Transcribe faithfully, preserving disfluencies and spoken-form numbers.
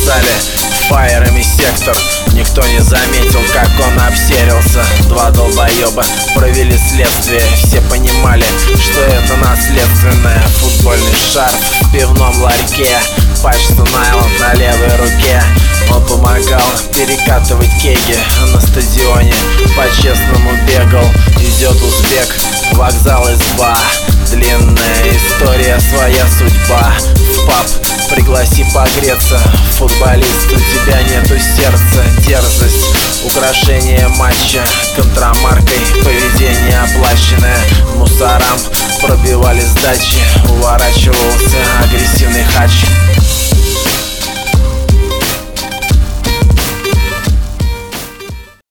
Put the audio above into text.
спасали фаерами сектор. Никто не заметил, как он обсерился. Два долбоеба провели следствие. Все понимали, что это наследственное. Футбольный шарф в пивном ларьке, пачка найлон на левой руке. Он помогал перекатывать кеги на стадионе, по-честному бегал. Идет узбек, вокзал, изба. Длинная история, своя судьба. В паб пригласи погреться. Футболист, у тебя нету сердца. Дерзость, украшение матча контрамаркой, поведение оплаченное. Мусорам пробивали сдачи, уворачивался агрессивный хач.